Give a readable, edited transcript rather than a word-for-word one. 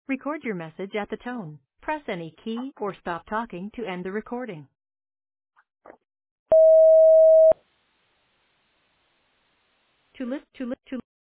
Record your message at the tone. Press any key or stop talking to end the recording. To list to